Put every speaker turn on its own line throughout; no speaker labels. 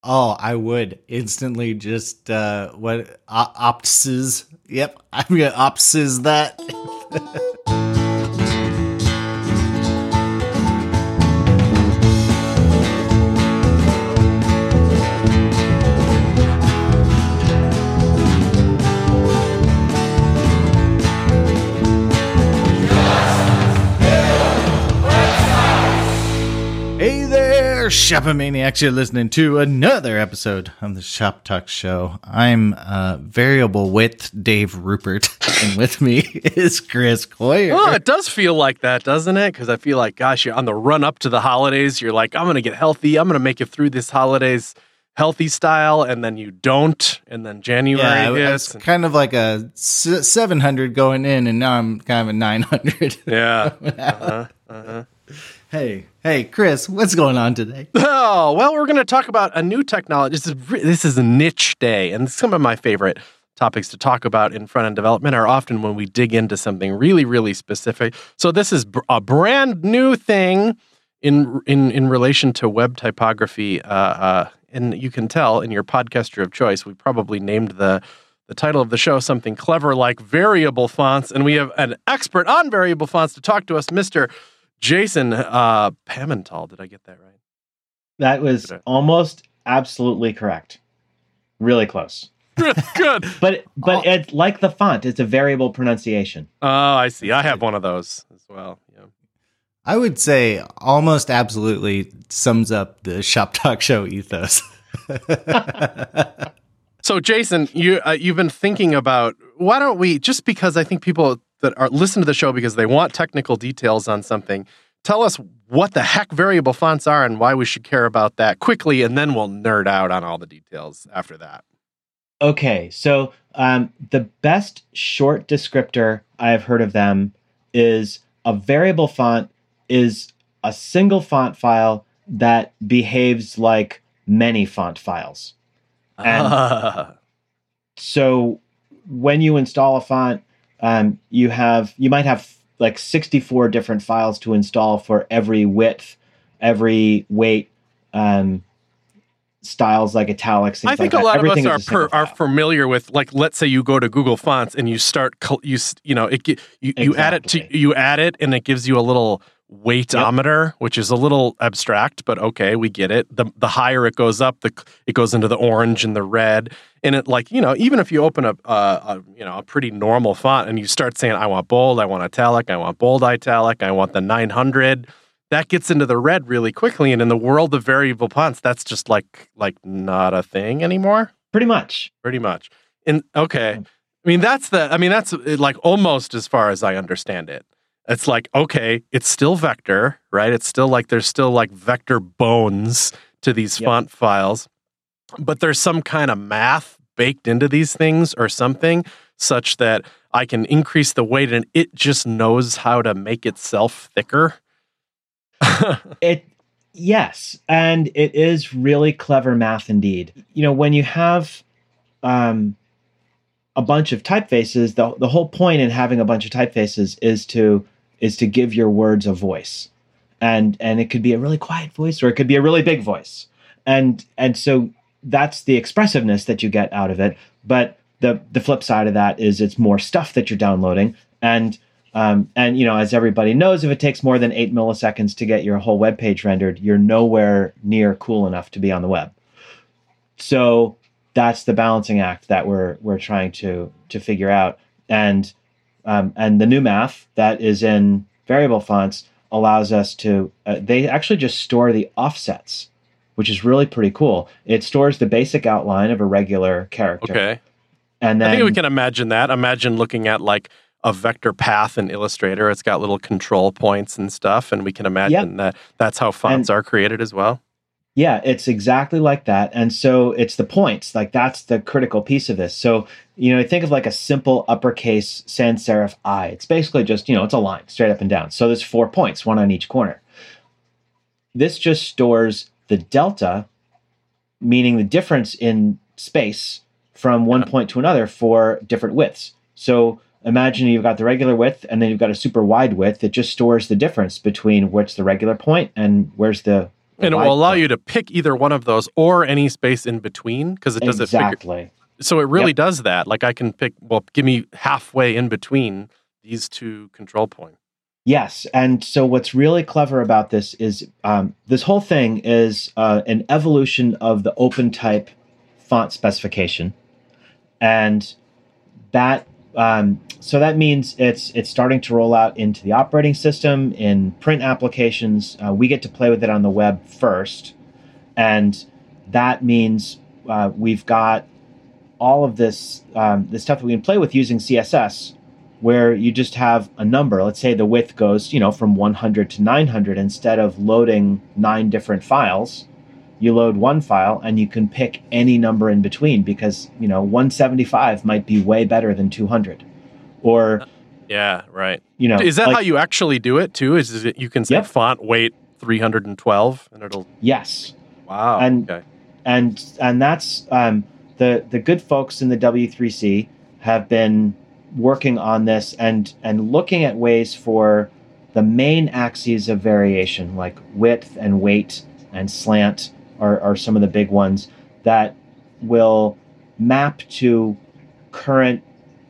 Oh, I would instantly just opsis. Yep, I'm gonna opsis that. Hey there, Shopomaniacs. You're listening to another episode of the Shop Talk Show. I'm Variable Width Dave Rupert, and with me is Chris Coyer.
Oh, it does feel like that, doesn't it? Because I feel like, gosh, you're on the run up to the holidays. You're like, I'm going to get healthy. I'm going to make it through this holidays healthy style, and then you don't, and then January hits.
It's kind of like a 700 going in, and now I'm kind of a 900.
Yeah.
Hey, Chris, what's going on today?
Oh, well, we're going to talk about a new technology. This is a niche day, and some of my favorite topics to talk about in front-end development are often when we dig into something really, really specific. So this is a brand new thing in relation to web typography, and you can tell in your podcaster of choice, we probably named the title of the show something clever like variable fonts, and we have an expert on variable fonts to talk to us, Mr. Jason Pamantal. Did I get that right?
That was almost absolutely correct. Really close.
Good.
But it's like the font. It's a variable pronunciation.
Oh, I see. I have one of those as well. Yeah.
I would say almost absolutely sums up the Shop Talk Show ethos.
So, Jason, you've been thinking about, why don't we, just because I think people that are listen to the show because they want technical details on something, tell us what the heck variable fonts are and why we should care about that quickly, and then we'll nerd out on all the details after that.
Okay, so the best short descriptor I've heard of them is a variable font is a single font file that behaves like many font files. And so when you install a font, you might have like 64 different files to install for every width, every weight, styles like italics.
I think a lot of us are familiar with, like, let's say you go to Google Fonts and you start, you add it and it gives you a little weightometer, which is a little abstract, but okay, we get it. The higher it goes up, it goes into the orange and the red, and it, like, even if you open a pretty normal font and you start saying, I want bold, I want italic, I want bold italic, I want the 900, that gets into the red really quickly. And in the world of variable fonts, that's just like not a thing anymore.
Pretty much.
And okay, that's like almost as far as I understand it. It's like, okay, it's still vector, right? It's still like, there's still like vector bones to these font files, but there's some kind of math baked into these things or something such that I can increase the weight and it just knows how to make itself thicker.
Yes, and it is really clever math indeed. When you have a bunch of typefaces, the whole point in having a bunch of typefaces is to give your words a voice, and it could be a really quiet voice or it could be a really big voice, and so that's the expressiveness that you get out of it. But the flip side of that is it's more stuff that you're downloading, and as everybody knows, if it takes more than 8 milliseconds to get your whole web page rendered, you're nowhere near cool enough to be on the web. So that's the balancing act that we're trying to figure out. And the new math that is in variable fonts allows us to, they actually just store the offsets, which is really pretty cool. It stores the basic outline of a regular character.
Okay.
And then
I think we can imagine that. Imagine looking at like a vector path in Illustrator. It's got little control points and stuff, and we can imagine that that's how fonts are created as well.
Yeah, it's exactly like that. And so it's the points, like that's the critical piece of this. So, think of like a simple uppercase sans serif I. It's basically just, it's a line straight up and down. So there's 4 points, one on each corner. This just stores the delta, meaning the difference in space from one point to another for different widths. So imagine you've got the regular width and then you've got a super wide width. It just stores the difference between what's the regular point and where's the
And it will allow you to pick either one of those or any space in between, because it does
exactly.
So it really does that. Like I can pick, give me halfway in between these two control points.
Yes. And so what's really clever about this is this whole thing is an evolution of the OpenType font specification. And that so that means it's starting to roll out into the operating system, in print applications. We get to play with it on the web first. And that means we've got all of this stuff that we can play with using CSS, where you just have a number. Let's say the width goes, from 100 to 900. Instead of loading 9 different files, you load one file and you can pick any number in between, because 175 might be way better than 200. Or
yeah, right. Is that how you actually do it too? Is it you can say font weight 312 and it'll
Yes.
Wow.
And that's the good folks in the W3C have been working on this and looking at ways for the main axes of variation, like width and weight and slant are some of the big ones that will map to current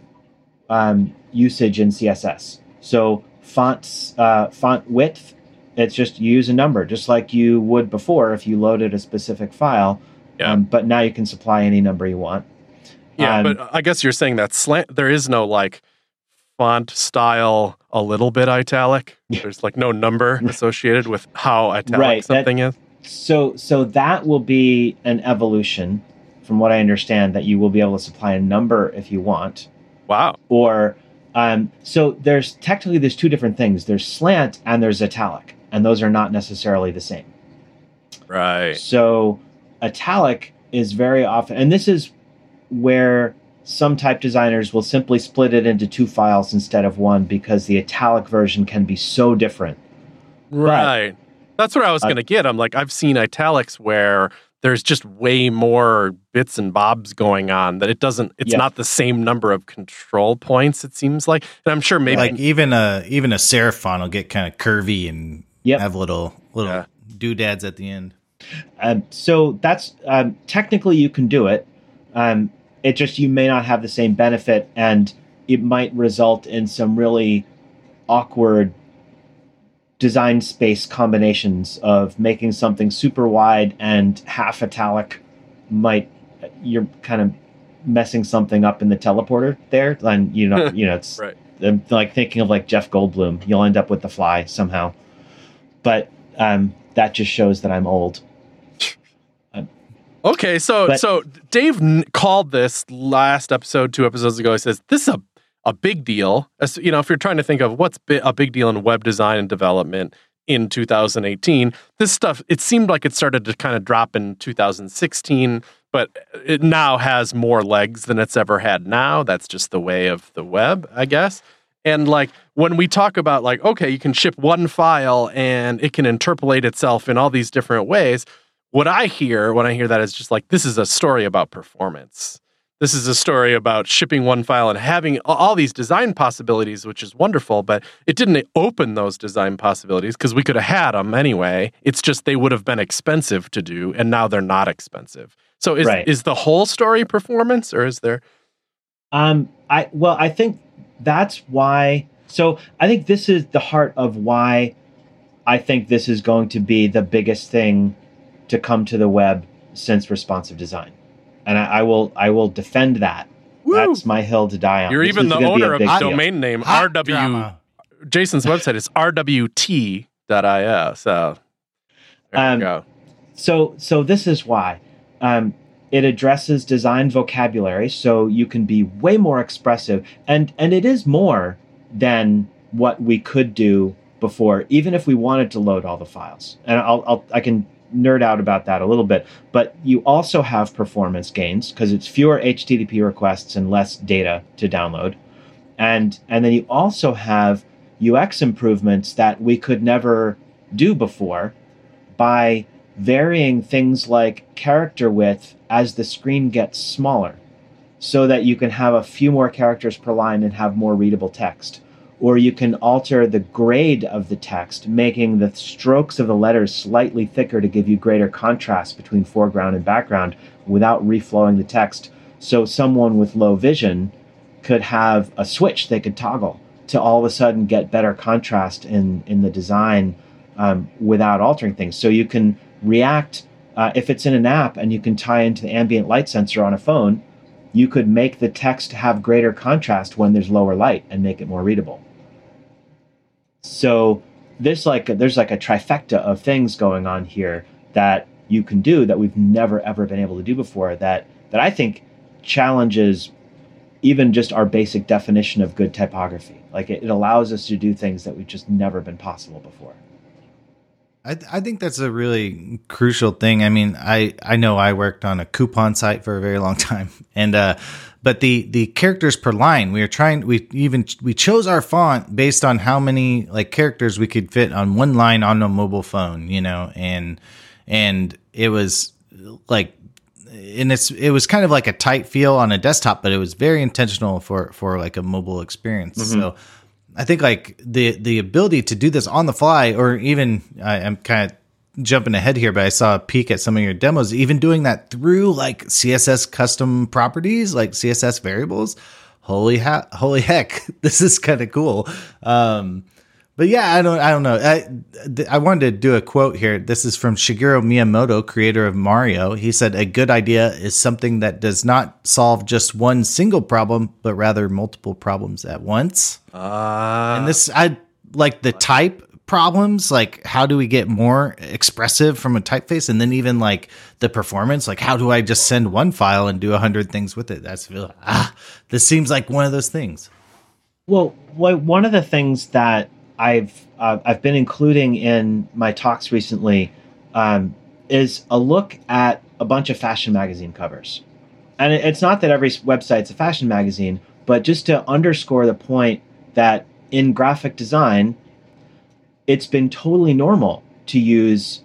usage in CSS. So font width, it's just you use a number, just like you would before if you loaded a specific file.
Yeah.
But now you can supply any number you want.
Yeah, but I guess you're saying that there is no like font style a little bit italic. There's like no number associated with how italic something is. So that will be an evolution, from what I understand, that you will be able to supply a number if you want. Wow.
Or so there's two different things. There's slant and there's italic, and those are not necessarily the same.
Right.
So italic is very often, and this is where some type designers will simply split it into 2 files instead of 1, because the italic version can be so different.
Right. That's what I was going to get. I'm like, I've seen italics where there's just way more bits and bobs going on, that it's not the same number of control points, it seems like. And I'm sure maybe
like even a serif font will get kind of curvy and have little doodads at the end.
So that's technically you can do it. It just, you may not have the same benefit, and it might result in some really awkward design space combinations of making something super wide and half italic. You're kind of messing something up in the teleporter there. And it's
right.
I'm like thinking of like Jeff Goldblum. You'll end up with the fly somehow. But that just shows that I'm old.
Okay, so Dave called this last episode 2 episodes ago. He says this is a big deal. As if you're trying to think of what's a big deal in web design and development in 2018, this stuff, it seemed like it started to kind of drop in 2016, but it now has more legs than it's ever had now. That's just the way of the web, I guess. And like when we talk about like, okay, you can ship one file and it can interpolate itself in all these different ways. What I hear when I hear that is just like, this is a story about performance. This is a story about shipping one file and having all these design possibilities, which is wonderful, but it didn't open those design possibilities because we could have had them anyway. It's just they would have been expensive to do, and now they're not expensive. So is the whole story performance, or is there?
I think that's why. So I think this is the heart of why I think this is going to be the biggest thing to come to the web since responsive design. And I will defend that. Woo! That's my hill to die on.
You're even the owner of the domain name RW. Drama. Jason's website is rwt.io. So there you go.
So this is why. It addresses design vocabulary, so you can be way more expressive. And it is more than what we could do before, even if we wanted to load all the files. And I can nerd out about that a little bit, but you also have performance gains because it's fewer HTTP requests and less data to download. And then you also have UX improvements that we could never do before by varying things like character width as the screen gets smaller, so that you can have a few more characters per line and have more readable text. or you can alter the grade of the text, making the strokes of the letters slightly thicker to give you greater contrast between foreground and background without reflowing the text. So someone with low vision could have a switch they could toggle to all of a sudden get better contrast in the design without altering things. So you can react, if it's in an app and you can tie into the ambient light sensor on a phone, you could make the text have greater contrast when there's lower light and make it more readable. So there's like a trifecta of things going on here that you can do that we've never ever been able to do before, that I think challenges even just our basic definition of good typography. Like it allows us to do things that we've just never been possible before.
I think that's a really crucial thing. I mean, I know I worked on a coupon site for a very long time, and but the characters per line, we chose our font based on how many like characters we could fit on one line on a mobile phone, you know, and it was like, and it was kind of like a tight feel on a desktop, but it was very intentional for like a mobile experience. Mm-hmm. So I think like the ability to do this on the fly, or even I'm kind of jumping ahead here, but I saw a peek at some of your demos, even doing that through like CSS custom properties, like CSS variables. Holy heck, this is kind of cool. But yeah, I don't know. I wanted to do a quote here. This is from Shigeru Miyamoto, creator of Mario. He said, "A good idea is something that does not solve just one single problem, but rather multiple problems at once." And this, I like the type problems. Like, how do we get more expressive from a typeface? And then even like the performance, like how do I just send one file and do 100 things with it? This seems like one of those things.
Well, one of the things that I've been including in my talks recently is a look at a bunch of fashion magazine covers. And it's not that every website's a fashion magazine, but just to underscore the point that in graphic design, it's been totally normal to use,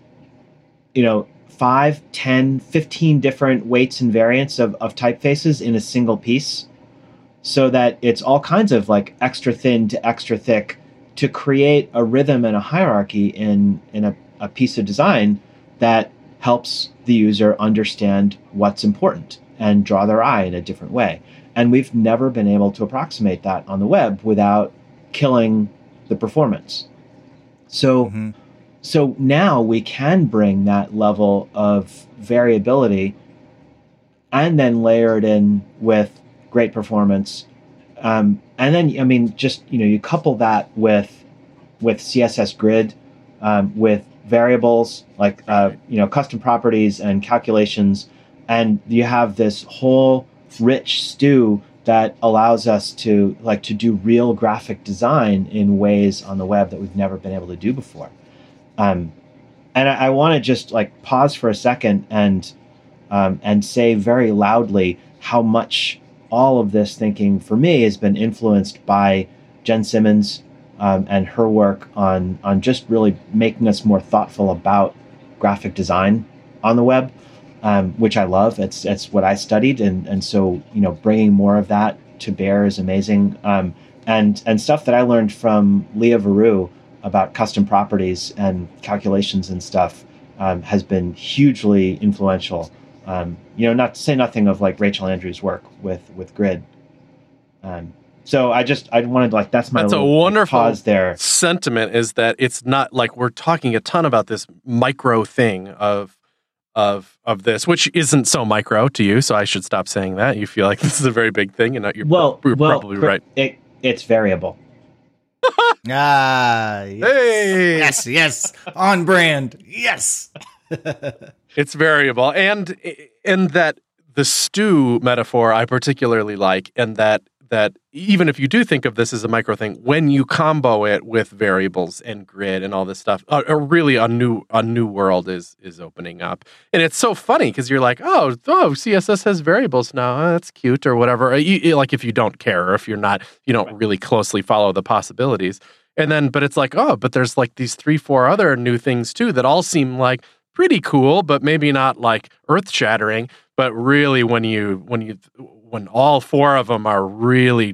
5, 10, 15 different weights and variants of typefaces in a single piece, so that it's all kinds of like extra thin to extra thick, to create a rhythm and a hierarchy in a piece of design that helps the user understand what's important and draw their eye in a different way. And we've never been able to approximate that on the web without killing the performance. So, So now we can bring that level of variability and then layer it in with great performance. And then, I mean, just, you couple that with CSS Grid, with variables like, custom properties and calculations. And you have this whole rich stew that allows us to do real graphic design in ways on the web that we've never been able to do before. And I want to just like pause for a second and say very loudly how much all of this thinking for me has been influenced by Jen Simmons and her work on just really making us more thoughtful about graphic design on the web, which I love. It's what I studied, and so bringing more of that to bear is amazing. And stuff that I learned from Leah Veru about custom properties and calculations and stuff has been hugely influential. Not to say nothing of like Rachel Andrews' work with Grid. So I wanted to that's
a wonderful
pause there.
Sentiment is that it's not like we're talking a ton about this micro thing of this, which isn't so micro to you. So I should stop saying that. You feel like this is a very big thing, and you're probably right.
It's variable.
Yes.
Hey.
yes, on brand, yes.
It's variable, and that the stew metaphor I particularly like, and that even if you do think of this as a micro thing, when you combo it with variables and grid and all this stuff, really a new world is opening up. And it's so funny because you're like, oh, CSS has variables now. That's cute or whatever. Like if you don't care, or if you don't really closely follow the possibilities. And then, but it's like, but there's like these 3-4 other new things too that all seem like pretty cool, but maybe not like earth shattering. But really, when all 4 of them are really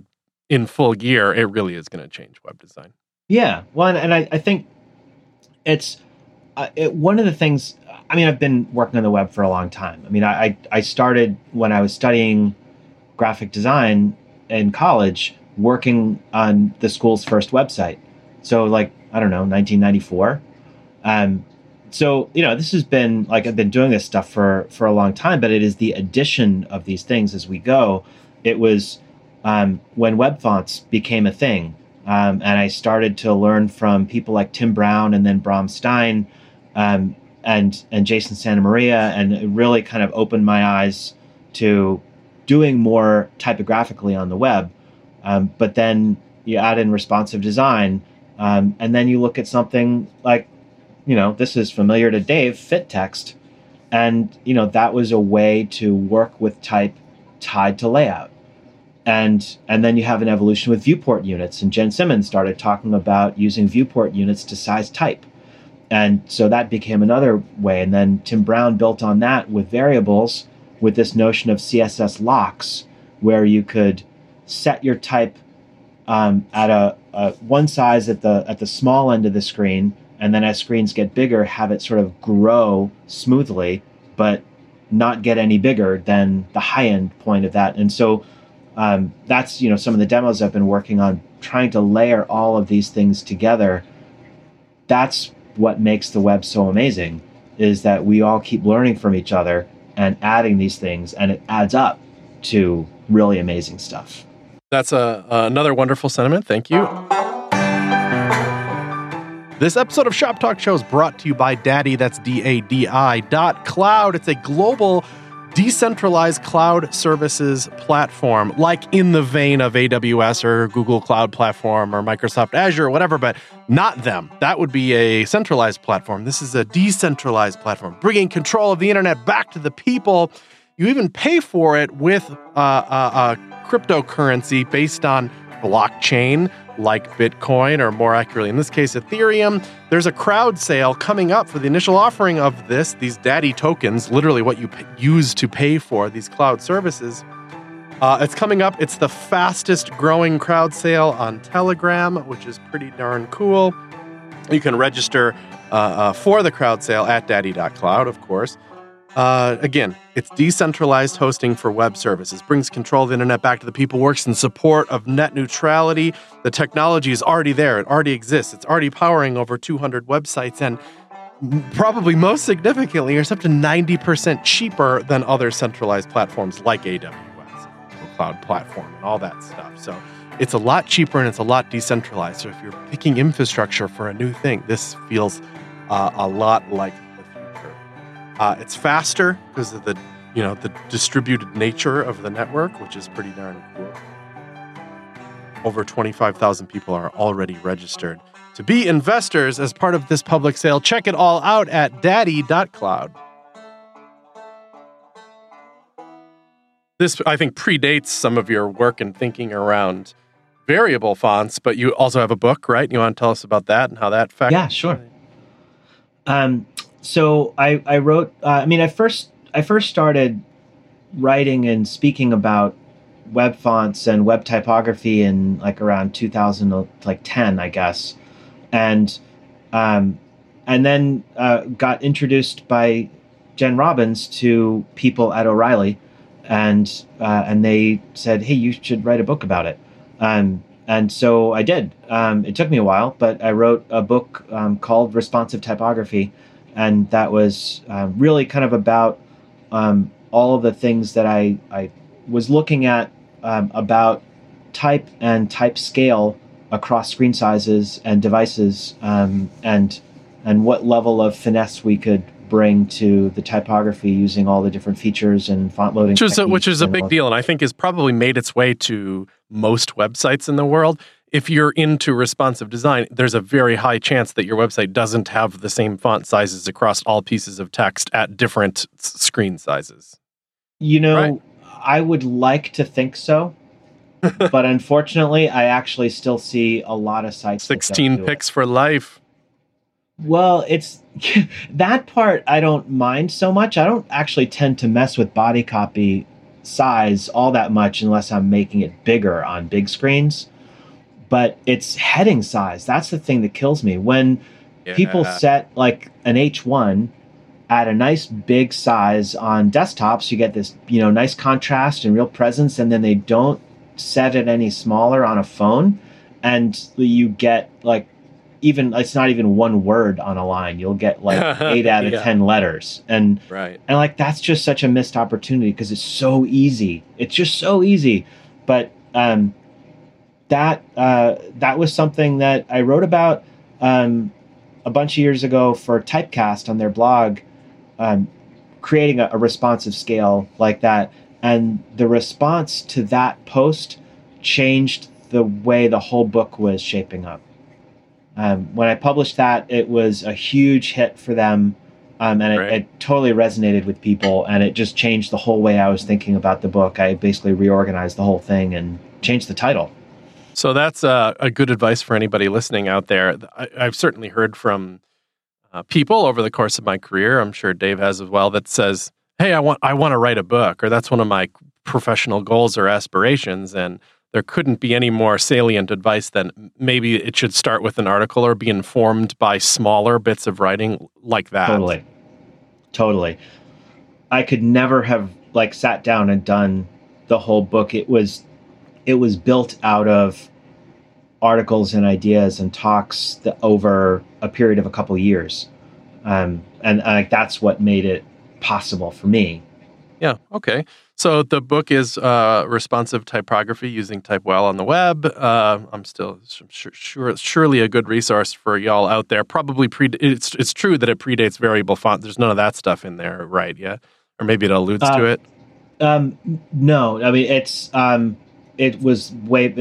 in full gear, it really is going to change web design.
Yeah. Well, and I think it's one of the things. I mean, I've been working on the web for a long time. I mean, I started when I was studying graphic design in college, working on the school's first website. So, like, I don't know, 1994. So, this has been, like, I've been doing this stuff for a long time, but it is the addition of these things as we go. It was when web fonts became a thing. And I started to learn from people like Tim Brown and then Bram Stein and Jason Santamaria, and it really kind of opened my eyes to doing more typographically on the web. But then you add in responsive design, and then you look at something like, this is familiar to Dave, FitText. And, that was a way to work with type tied to layout. And then you have an evolution with viewport units. And Jen Simmons started talking about using viewport units to size type. And so that became another way. And then Tim Brown built on that with variables, with this notion of CSS locks, where you could set your type at a one size at the small end of the screen, and then as screens get bigger, have it sort of grow smoothly, but not get any bigger than the high end point of that. And so that's some of the demos I've been working on, trying to layer all of these things together. That's what makes the web so amazing, is that we all keep learning from each other and adding these things, and it adds up to really amazing stuff.
That's another wonderful sentiment. Thank you. This episode of Shop Talk Show is brought to you by Daddy. That's DADI.cloud. It's a global decentralized cloud services platform, like in the vein of AWS or Google Cloud Platform or Microsoft Azure or whatever, but not them. That would be a centralized platform. This is a decentralized platform, bringing control of the internet back to the people. You even pay for it with a cryptocurrency based on blockchain, like Bitcoin, or more accurately, in this case, Ethereum. There's a crowd sale coming up for the initial offering of these Daddy tokens, literally what you use to pay for these cloud services. It's coming up. It's the fastest growing crowd sale on Telegram, which is pretty darn cool. You can register for the crowd sale at daddy.cloud, of course. Again, it's decentralized hosting for web services, brings control of the internet back to the people, works in support of net neutrality. The technology is already there. It already exists. It's already powering over 200 websites, and probably most significantly, it's up to 90% cheaper than other centralized platforms like AWS, Google Cloud Platform, and all that stuff. So it's a lot cheaper and it's a lot decentralized. So if you're picking infrastructure for a new thing, this feels a lot like it's faster because of the distributed nature of the network, which is pretty darn cool. Over 25,000 people are already registered to be investors as part of this public sale. Check it all out at daddy.cloud. This, I think, predates some of your work and thinking around variable fonts, but you also have a book, right? You want to tell us about that and how that factors?
Yeah, sure. So I wrote. I first started writing and speaking about web fonts and web typography in like around 2010, I guess, and then got introduced by Jen Robbins to people at O'Reilly, and they said, "Hey, you should write a book about it." And so I did. It took me a while, but I wrote a book called Responsive Typography. And that was really kind of about all of the things that I was looking at about type and type scale across screen sizes and devices, and what level of finesse we could bring to the typography using all the different features and font loading.
Which is a big deal, and I think has probably made its way to most websites in the world. If you're into responsive design, there's a very high chance that your website doesn't have the same font sizes across all pieces of text at different screen sizes.
Right? I would like to think so, but unfortunately, I actually still see a lot of sites.
16 pixels for life.
Well, it's that part I don't mind so much. I don't actually tend to mess with body copy size all that much unless I'm making it bigger on big screens. But it's heading size. That's the thing that kills me. When people set like an H1 at a nice big size on desktops, you get this, nice contrast and real presence, and then they don't set it any smaller on a phone, and you get like, even it's not even one word on a line. You'll get like 8 out of 10 letters, and like that's just such a missed opportunity because it's so easy. It's just so easy. But that was something that I wrote about a bunch of years ago for Typecast on their blog, creating a responsive scale like that, and the response to that post changed the way the whole book was shaping up. When I published that, it was a huge hit for them, and it totally resonated with people, and it just changed the whole way I was thinking about the book. I basically reorganized the whole thing and changed the title.
So that's a good advice for anybody listening out there. I've certainly heard from people over the course of my career, I'm sure Dave has as well, that says, hey, I want to write a book, or that's one of my professional goals or aspirations, and there couldn't be any more salient advice than maybe it should start with an article or be informed by smaller bits of writing like that.
Totally. I could never have like sat down and done the whole book. It was built out of articles and ideas and talks over a period of a couple years. And that's what made it possible for me.
Yeah. Okay. So the book is responsive typography using Typewell on the web. I'm still surely a good resource for y'all out there. Probably it's true that it predates variable font. There's none of that stuff in there, right? Yeah, or maybe it alludes to it.
No, I mean it was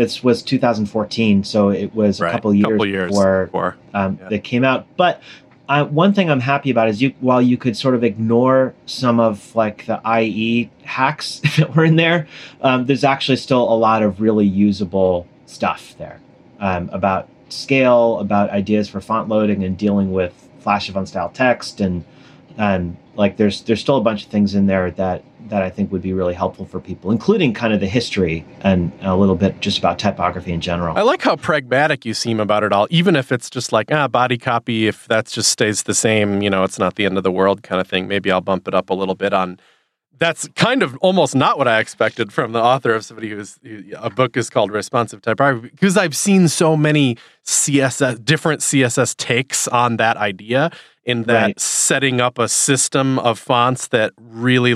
2014, so it was a couple years before it came out. But one thing I'm happy about is while you could sort of ignore some of like the IE hacks that were in there, there's actually still a lot of really usable stuff there about scale, about ideas for font loading and dealing with flash of unstyled text, and like there's still a bunch of things in there that I think would be really helpful for people, including kind of the history and a little bit just about typography in general.
I like how pragmatic you seem about it all, even if it's just like, body copy, if that just stays the same, it's not the end of the world kind of thing. Maybe I'll bump it up a little bit on. That's kind of almost not what I expected from the author of somebody a book is called Responsive Typography, because I've seen so many different CSS takes on that idea, in that setting up a system of fonts that really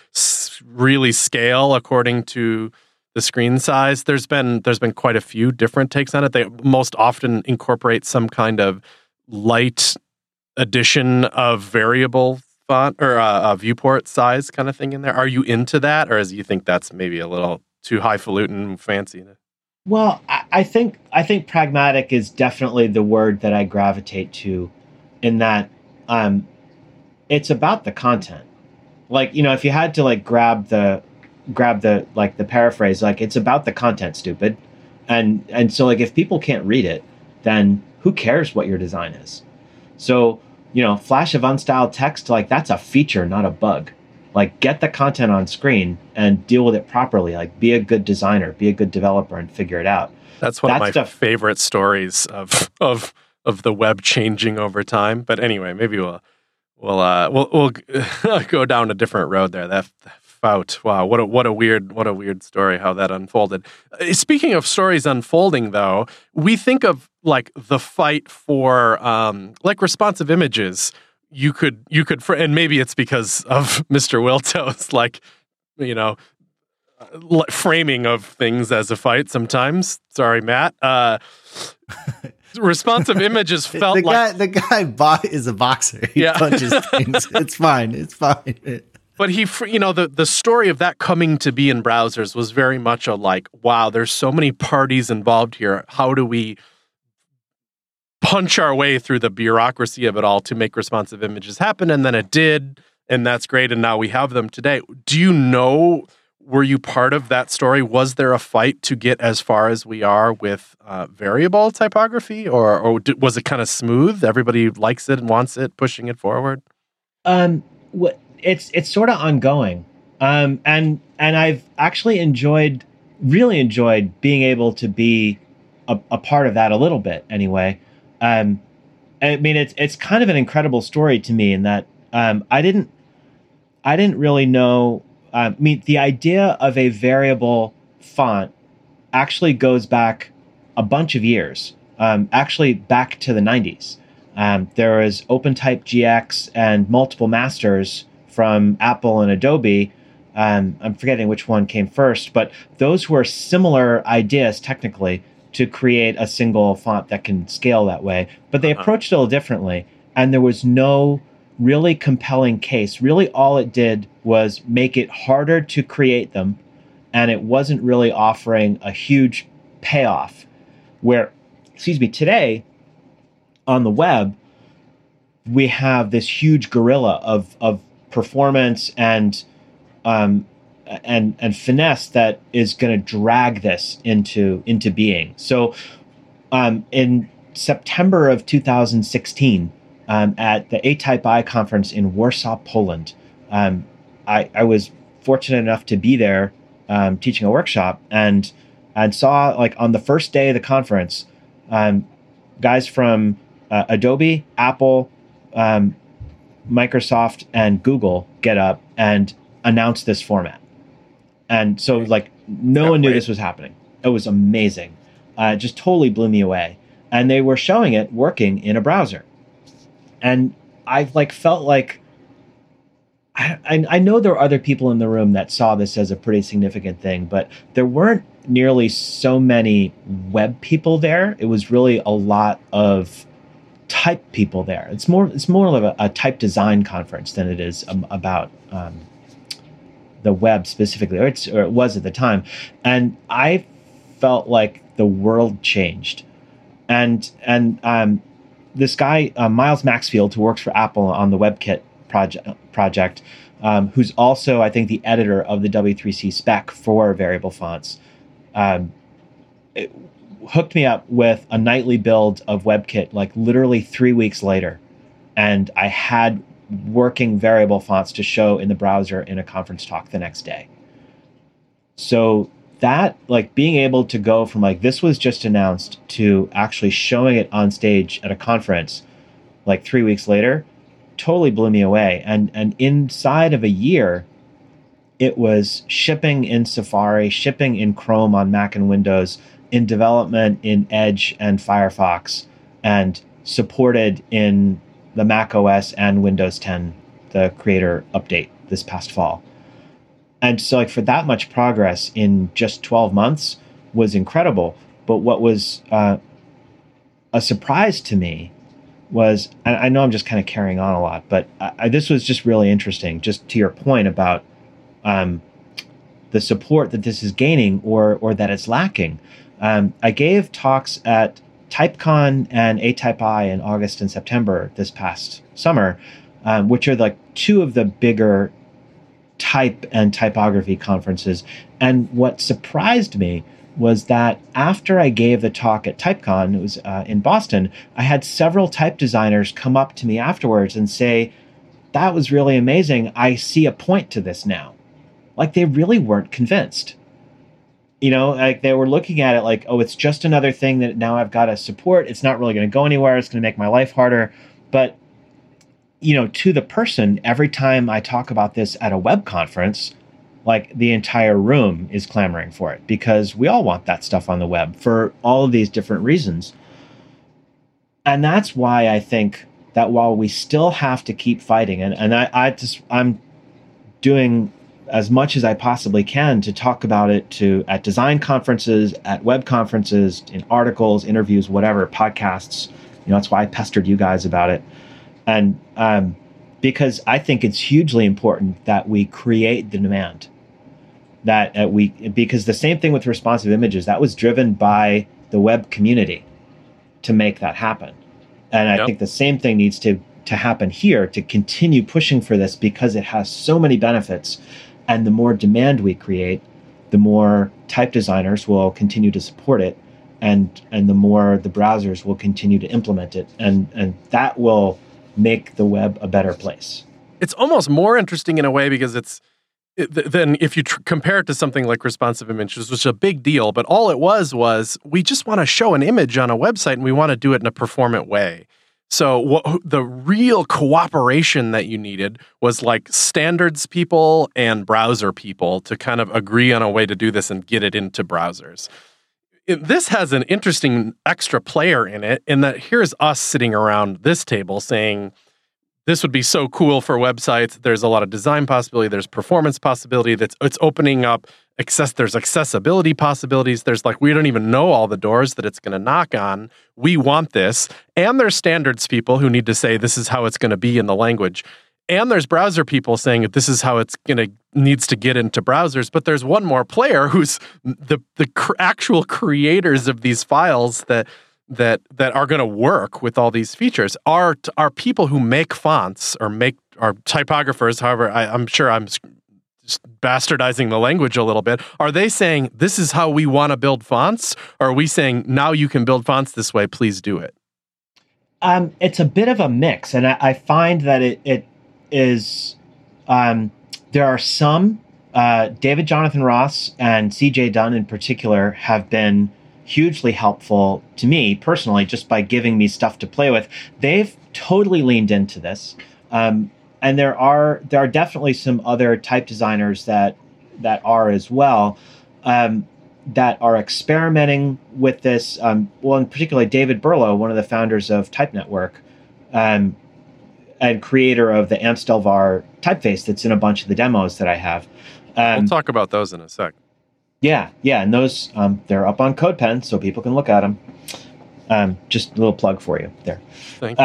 scale according to the screen size. There's been quite a few different takes on it. They most often incorporate some kind of light addition of variable font or a viewport size kind of thing in there. Are you into that, or do you think that's maybe a little too highfalutin fancy?
Well, I think pragmatic is definitely the word that I gravitate to, in that it's about the content. Like, if you had to like grab the like the paraphrase, like it's about the content, stupid. And so like if people can't read it, then who cares what your design is? So, flash of unstyled text, like that's a feature, not a bug. Like get the content on screen and deal with it properly. Like be a good designer, be a good developer, and figure it out.
That's one of my favorite stories of the web changing over time. But anyway, maybe we'll go down a different road there. That Fout. Wow, what a weird story how that unfolded. Speaking of stories unfolding, though, we think of like the fight for like responsive images. You could, and maybe it's because of Mr. Wilto's like, framing of things as a fight sometimes. Sorry, Matt. Responsive images felt
the guy is a boxer. He punches things. It's fine.
But the story of that coming to be in browsers was very much a like, wow, there's so many parties involved here. How do we punch our way through the bureaucracy of it all to make responsive images happen? And then it did, and that's great. And now we have them today. Do you know? Were you part of that story? Was there a fight to get as far as we are with variable typography, or was it kind of smooth? Everybody likes it and wants it, pushing it forward?
It's sort of ongoing. And I've actually really enjoyed being able to be a part of that a little bit anyway. I mean, it's kind of an incredible story to me in that I didn't really know. I mean, the idea of a variable font actually goes back a bunch of years, actually back to the 90s. There was OpenType GX and multiple masters from Apple and Adobe. I'm forgetting which one came first, but those were similar ideas technically to create a single font that can scale that way. But they approached it a little differently, and there was no really compelling case. Really, all it did was make it harder to create them, and it wasn't really offering a huge payoff. Where, today on the web, we have this huge gorilla of performance and finesse that is going to drag this into being. So, in September of 2016, at the A-Type I conference in Warsaw, Poland, I was fortunate enough to be there teaching a workshop, and saw, like, on the first day of the conference, guys from Adobe, Apple, Microsoft, and Google get up and announce this format. And so, like, no one knew this was happening. It was amazing. It just totally blew me away. And they were showing it working in a browser. And I felt like I know there were other people in the room that saw this as a pretty significant thing, but there weren't nearly so many web people there. It was really a lot of type people there. It's more of a type design conference than it is about the web specifically, or it was at the time. And I felt like the world changed. And this guy, Miles Maxfield, who works for Apple on the WebKit project, who's also, I think, the editor of the W3C spec for variable fonts, it hooked me up with a nightly build of WebKit, like literally 3 weeks later. And I had working variable fonts to show in the browser in a conference talk the next day. So that, like, being able to go from, like, this was just announced to actually showing it on stage at a conference like 3 weeks later totally blew me away. And inside of a year, it was shipping in Safari, shipping in Chrome on Mac and Windows, in development in Edge and Firefox, and supported in the Mac OS and Windows 10, the Creator update this past fall. And so, like, for that much progress in just 12 months was incredible. But what was a surprise to me was, and I know I'm just kind of carrying on a lot, but this was just really interesting, just to your point about the support that this is gaining or that it's lacking. I gave talks at TypeCon and A-Type I in August and September this past summer, which are like two of the bigger type and typography conferences. And what surprised me was that after I gave the talk at TypeCon, it was in Boston, I had several type designers come up to me afterwards and say, "That was really amazing. I see a point to this now." Like, they really weren't convinced. You know, like, they were looking at it like, oh, it's just another thing that now I've got to support. It's not really going to go anywhere. It's going to make my life harder. But, you know, to the person, every time I talk about this at a web conference, like, the entire room is clamoring for it, because we all want that stuff on the web for all of these different reasons. And that's why I think that while we still have to keep fighting, and I'm doing as much as I possibly can to talk about it at design conferences, at web conferences, in articles, interviews, whatever, podcasts. You know, that's why I pestered you guys about it. And because I think it's hugely important that we create the demand. Because the same thing with responsive images, that was driven by the web community to make that happen. And I think the same thing needs to happen here, to continue pushing for this, because it has so many benefits. And the more demand we create, the more type designers will continue to support it, and the more the browsers will continue to implement it. And that will make the web a better place.
It's almost more interesting in a way, because then if you compare it to something like responsive images, which is a big deal, but all it was we just want to show an image on a website and we want to do it in a performant way. So the real cooperation that you needed was like standards people and browser people to kind of agree on a way to do this and get it into browsers. This has an interesting extra player in it, in that here's us sitting around this table saying, this would be so cool for websites. There's a lot of design possibility. There's performance possibility. It's opening up there's accessibility possibilities. There's we don't even know all the doors that it's going to knock on. We want this. And there's standards people who need to say, this is how it's going to be in the language. And there's browser people saying that this is how it's needs to get into browsers. But there's one more player who's the actual creators of these files that are going to work with all these features are people who make fonts or are typographers. However, I'm sure I'm just bastardizing the language a little bit. Are they saying this is how we want to build fonts? Or are we saying now you can build fonts this way, please do it?
It's a bit of a mix. And I find that it is, there are some, David Jonathan Ross and CJ Dunn in particular have been hugely helpful to me personally, just by giving me stuff to play with. They've totally leaned into this. And there are definitely some other type designers that are as well, that are experimenting with this. Well, in particular, David Berlow, one of the founders of Type Network, and creator of the Amstelvar typeface that's in a bunch of the demos that I have.
We'll talk about those in a sec.
Yeah, and those, they're up on CodePen, so people can look at them. Just a little plug for you there.
Thank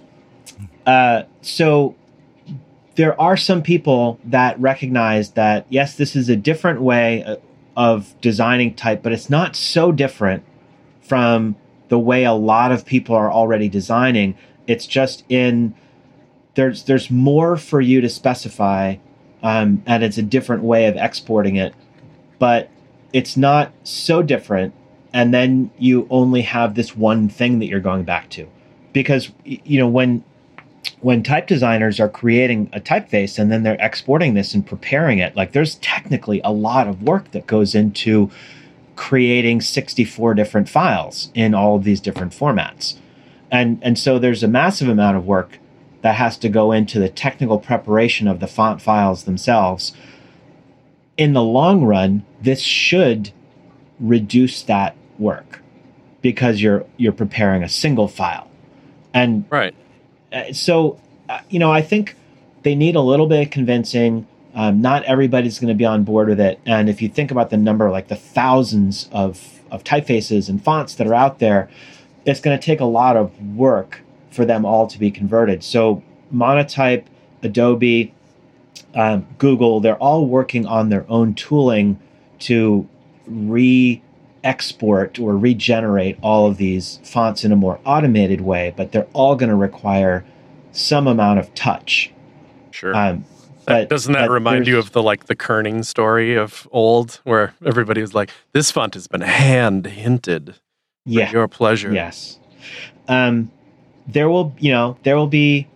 you.
So there are some people that recognize that, yes, this is a different way of designing type, but it's not so different from the way a lot of people are already designing. It's just there's more for you to specify, and it's a different way of exporting it, but it's not so different. And then you only have this one thing that you're going back to, because, when type designers are creating a typeface and then they're exporting this and preparing it, there's technically a lot of work that goes into creating 64 different files in all of these different formats. And so there's a massive amount of work that has to go into the technical preparation of the font files themselves. In the long run, this should reduce that work because you're preparing a single file. And
right.
So, I think they need a little bit of convincing. Not everybody's going to be on board with it. And if you think about the number, the thousands of typefaces and fonts that are out there, it's going to take a lot of work for them all to be converted. So Monotype, Adobe, Google, they're all working on their own tooling to re-export or regenerate all of these fonts in a more automated way, but they're all going to require some amount of touch.
Sure. But doesn't that remind you of the kerning story of old, where everybody was like, this font has been hand hinted for your pleasure?
Yes. There will be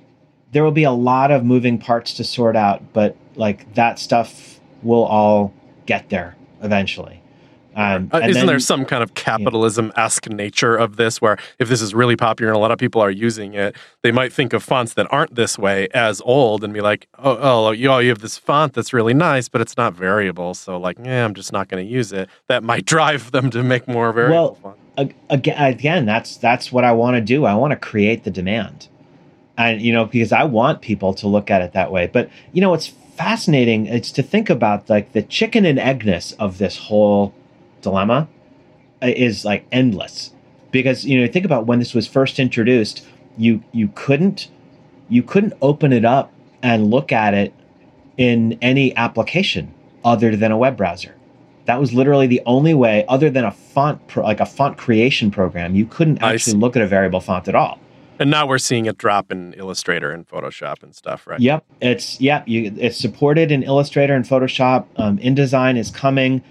a lot of moving parts to sort out, but that stuff will all get there eventually.
Isn't there some kind of capitalism-esque nature of this, where if this is really popular and a lot of people are using it, they might think of fonts that aren't this way as old and be like, you have this font that's really nice, but it's not variable, so I'm just not going to use it. That might drive them to make more variable fonts.
Again, that's what I want to do. I want to create the demand, and because I want people to look at it that way. But it's fascinating. It's to think about the chicken and eggness of this whole dilemma is endless, because think about when this was first introduced, you couldn't open it up and look at it in any application other than a web browser. That was literally the only way, other than a font a font creation program. You couldn't actually look at a variable font at all.
And now we're seeing it drop in Illustrator and Photoshop and stuff, right?
Yep, it's supported in Illustrator and Photoshop. InDesign is coming.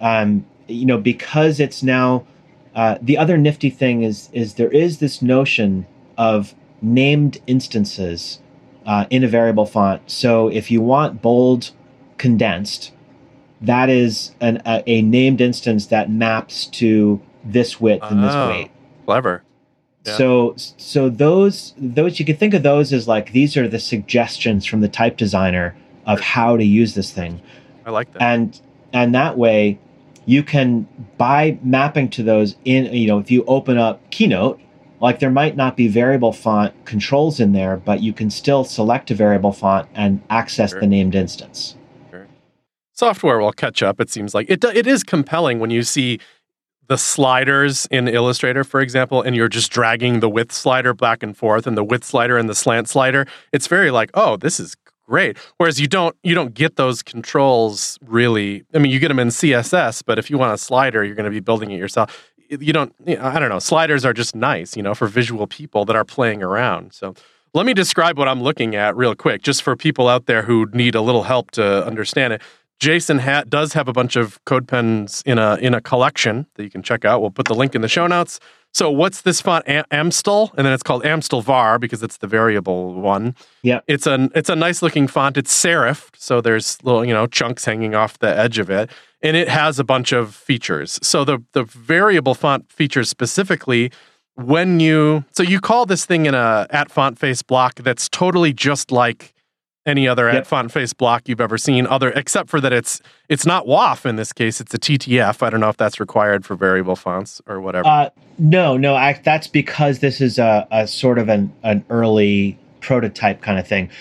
Because it's now, the other nifty thing is there is this notion of named instances in a variable font. So if you want bold condensed, that is a named instance that maps to this width and this weight.
Clever. Yeah.
So those you can think of those as like, these are the suggestions from the type designer of how to use this thing.
I like that.
And that way you can, by mapping to those in, if you open up Keynote, like there might not be variable font controls in there, but you can still select a variable font and access the named instance.
Sure. Software will catch up. It seems like it is compelling when you see the sliders in Illustrator, for example, and you're just dragging the width slider back and forth, and the width slider and the slant slider. It's very like, oh, this is great. Whereas you don't get those controls really. I mean, you get them in CSS, but if you want a slider, you're going to be building it yourself. You don't. I don't know. Sliders are just nice, for visual people that are playing around. So let me describe what I'm looking at real quick, just for people out there who need a little help to understand it. Jason does have a bunch of CodePens in a collection that you can check out. We'll put the link in the show notes. So what's this font? Amstel, and then it's called Amstel Var because it's the variable one.
Yeah,
it's a nice looking font. It's serifed, so there's little chunks hanging off the edge of it, and it has a bunch of features. So the variable font features specifically, when you call this thing in a @FontFace block that's totally just like any other @FontFace block you've ever seen, except for that it's not WAF in this case, it's a TTF. I don't know if that's required for variable fonts or whatever.
No, that's because this is a sort of an early prototype kind of thing.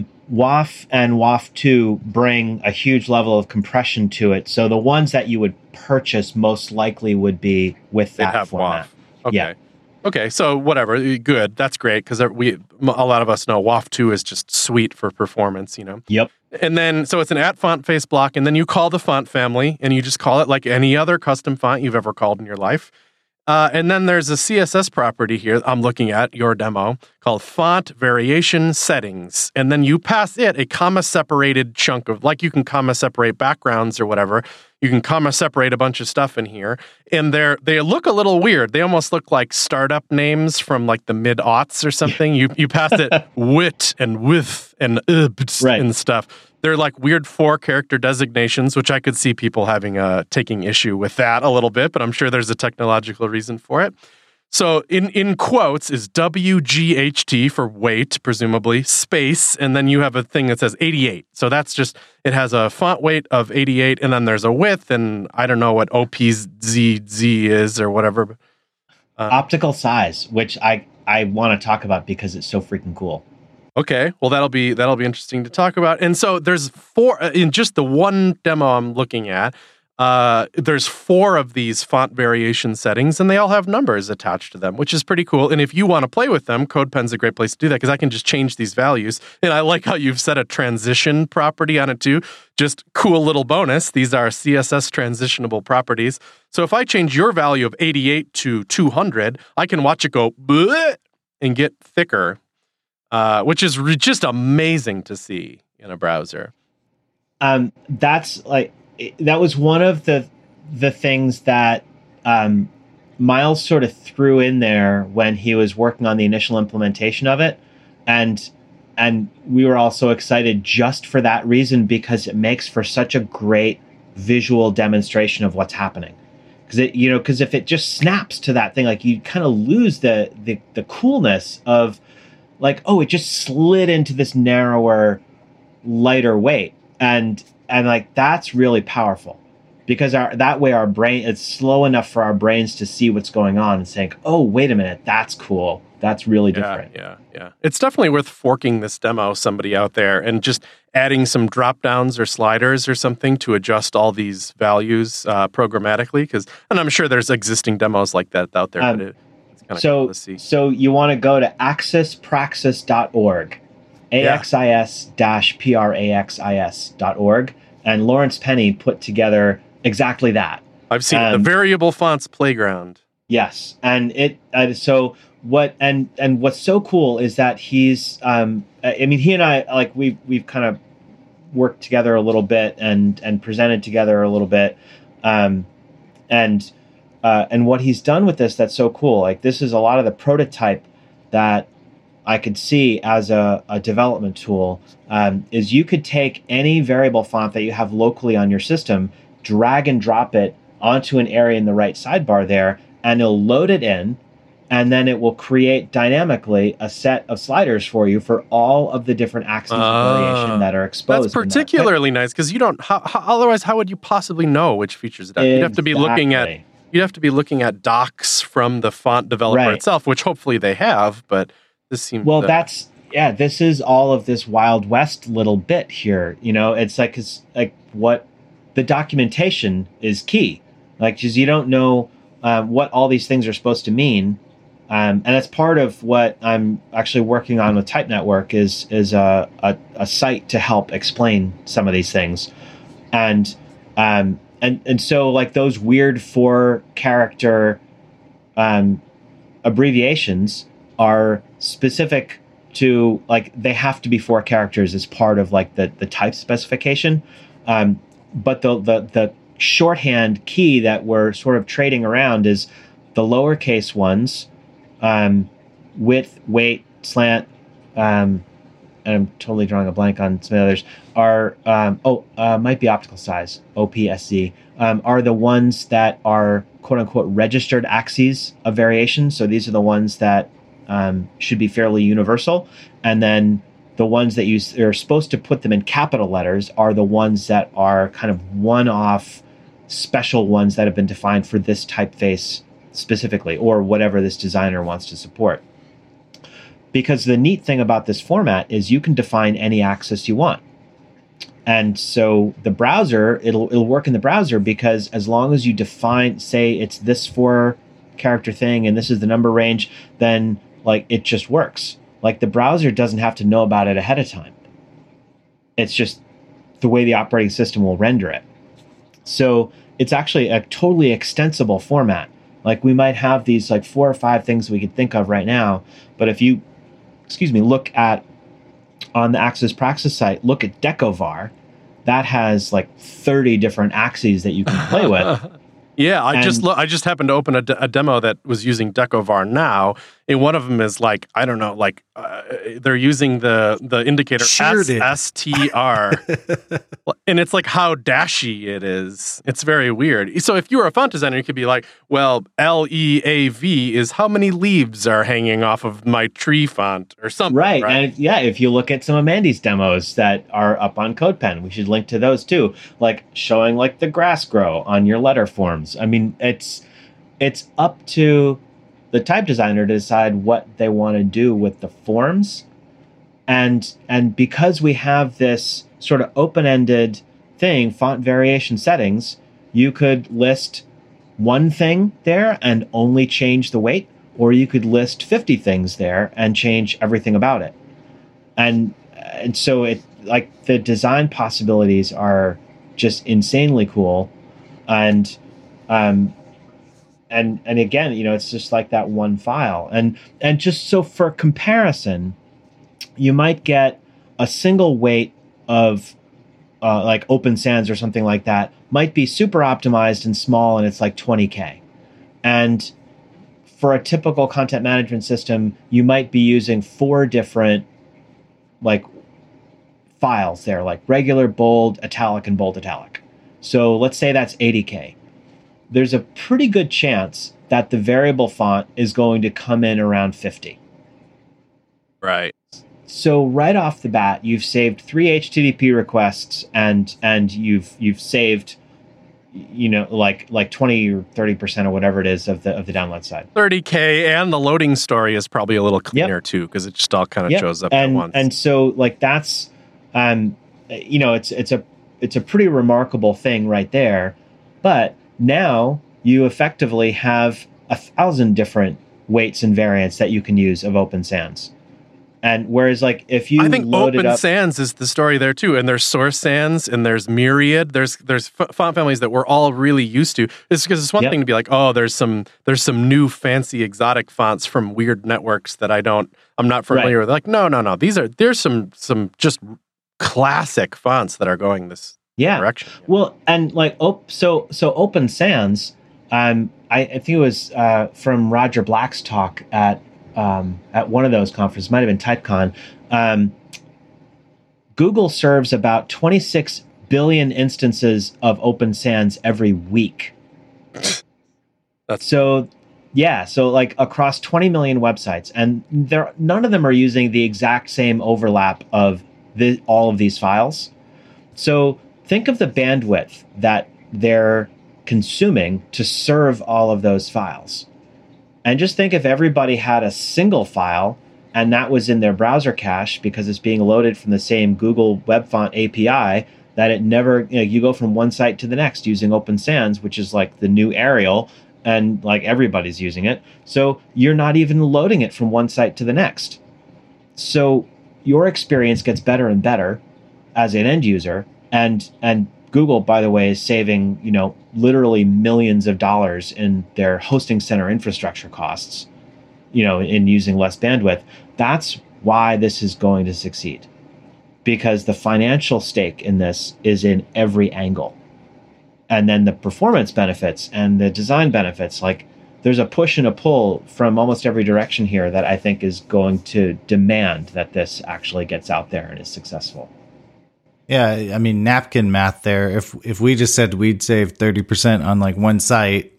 WAF and WAF 2 bring a huge level of compression to it, so the ones that you would purchase most likely would be with that format.
WAF. Okay. Yeah. Okay, so whatever, good. That's great because a lot of us know WAF 2 is just sweet for performance,
Yep.
And then, so it's an @FontFace block, and then you call the font family, and you just call it like any other custom font you've ever called in your life. And then there's a CSS property here I'm looking at, your demo, called Font Variation Settings. And then you pass it a comma-separated chunk of, like you can comma-separate backgrounds or whatever. You can comma-separate a bunch of stuff in here. And they look a little weird. They almost look like startup names from like the mid-aughts or something. You pass it wit and with and and stuff. They're like weird 4-character designations, which I could see people taking issue with that a little bit, but I'm sure there's a technological reason for it. So in quotes is WGHT for weight, presumably, space, and then you have a thing that says 88. So that's just, it has a font weight of 88, and then there's a width, and I don't know what OPZZ is or whatever.
Optical size, which I want to talk about because it's so freaking cool.
Okay, well that'll be interesting to talk about. And so there's 4 in just the one demo I'm looking at. There's 4 of these font variation settings, and they all have numbers attached to them, which is pretty cool. And if you want to play with them, CodePen's a great place to do that because I can just change these values. And I like how you've set a transition property on it too. Just cool little bonus. These are CSS transitionable properties. So if I change your value of 88 to 200, I can watch it go bleh and get thicker. Which is just amazing to see in a browser.
That's like, that was one of the things that Miles sort of threw in there when he was working on the initial implementation of it, and we were all so excited just for that reason because it makes for such a great visual demonstration of what's happening. Because if it just snaps to that thing, like you kind of lose the coolness of. Like, oh, it just slid into this narrower, lighter weight. And like, that's really powerful because that way our brain, it's slow enough for our brains to see what's going on and saying, oh, wait a minute, that's cool. That's really different.
Yeah. It's definitely worth forking this demo, somebody out there, and just adding some drop downs or sliders or something to adjust all these values programmatically. And I'm sure there's existing demos like that out there. But
So you want to go to axispraxis.org, AXIS-PRAXIS.org, and Lawrence Penny put together exactly that.
I've seen the variable fonts playground.
Yes, and what's so cool is that he's he and I, like, we've kind of worked together a little bit and presented together a little bit, and what he's done with this that's so cool. Like, this is a lot of the prototype that I could see as a development tool is you could take any variable font that you have locally on your system, drag and drop it onto an area in the right sidebar there, and it'll load it in, and then it will create dynamically a set of sliders for you for all of the different axes of variation that are exposed.
That's particularly nice because you don't. Otherwise, how would you possibly know which features it has? You'd have to be looking at. You'd have to be looking at docs from the font developer itself, which hopefully they have. But this seems
this is all of this Wild West little bit here. It's like what the documentation is key. Like, because you don't know what all these things are supposed to mean. And that's part of what I'm actually working on with Type Network is a site to help explain some of these things. And so like those weird 4-character abbreviations are specific to, like, they have to be 4 characters as part of like the type specification. But the shorthand key that we're sort of trading around is the lowercase ones, width, weight, slant, and I'm totally drawing a blank on some others, are, might be optical size, OPSC, are the ones that are quote-unquote registered axes of variation. So these are the ones that should be fairly universal. And then the ones that are supposed to put them in capital letters are the ones that are kind of one-off special ones that have been defined for this typeface specifically, or whatever this designer wants to support. Because the neat thing about this format is you can define any axis you want. And so the browser, it'll work in the browser, because as long as you define, say it's this 4-character thing and this is the number range, then like it just works. Like the browser doesn't have to know about it ahead of time. It's just the way the operating system will render it. So it's actually a totally extensible format. Like we might have these like 4 or 5 things we could think of right now, but if you, look at, on the Axis Praxis site, look at Decovar, that has like 30 different axes that you can play with.
Yeah, I just happened to open a demo that was using Decovar now, and one of them is like, I don't know, like they're using the indicator SSTR, and it's like how dashy it is. It's very weird. So if you were a font designer, you could be like, well, LEAV is how many leaves are hanging off of my tree font or something. Right.
And if you look at some of Mandy's demos that are up on CodePen, we should link to those too, like showing like the grass grow on your letter forms. I mean, it's up to the type designer to decide what they want to do with the forms. And because we have this sort of open-ended thing, font variation settings, you could list one thing there and only change the weight, or you could list 50 things there and change everything about it. And so it, like, the design possibilities are just insanely cool. And again, it's just like that one file. And just so for comparison, you might get a single weight of like Open Sans or something like that might be super optimized and small, and it's like 20K. And for a typical content management system, you might be using 4 different like files there, like regular, bold, italic, and bold italic. So let's say that's 80K. There's a pretty good chance that the variable font is going to come in around 50.
Right.
So right off the bat, you've saved 3 HTTP requests, and you've saved, like 20 or 30% or whatever it is of the download side.
30K, and the loading story is probably a little cleaner too, because it just all kind of shows up at once.
And so like that's, it's a pretty remarkable thing right there. But now you effectively have 1,000 different weights and variants that you can use of Open Sans. And whereas, like, if you,
I think Open Sans is the story there too, and there's Source Sans, and there's Myriad. There's font families that we're all really used to. It's because it's one thing to be like, oh, there's some new fancy exotic fonts from weird networks that I'm not familiar with. Like, no. There's some just classic fonts that are going this direction.
Well, and like, so Open Sans, I think it was from Roger Black's talk at at one of those conferences, might have been TypeCon. Google serves about 26 billion instances of Open Sans every week. So like across 20 million websites, and none of them are using the exact same overlap of all of these files. So think of the bandwidth that they're consuming to serve all of those files. And just think if everybody had a single file and that was in their browser cache because it's being loaded from the same Google Web Font API, that it never, you go from one site to the next using Open Sans, which is like the new Arial, and like everybody's using it. So you're not even loading it from one site to the next. So your experience gets better and better as an end user. And Google, by the way, is saving, literally millions of dollars in their hosting center infrastructure costs, in using less bandwidth. That's why this is going to succeed, because the financial stake in this is in every angle. And then the performance benefits and the design benefits, like there's a push and a pull from almost every direction here that I think is going to demand that this actually gets out there and is successful.
Yeah, I mean, napkin math there. If we just said we'd save 30% on like one site,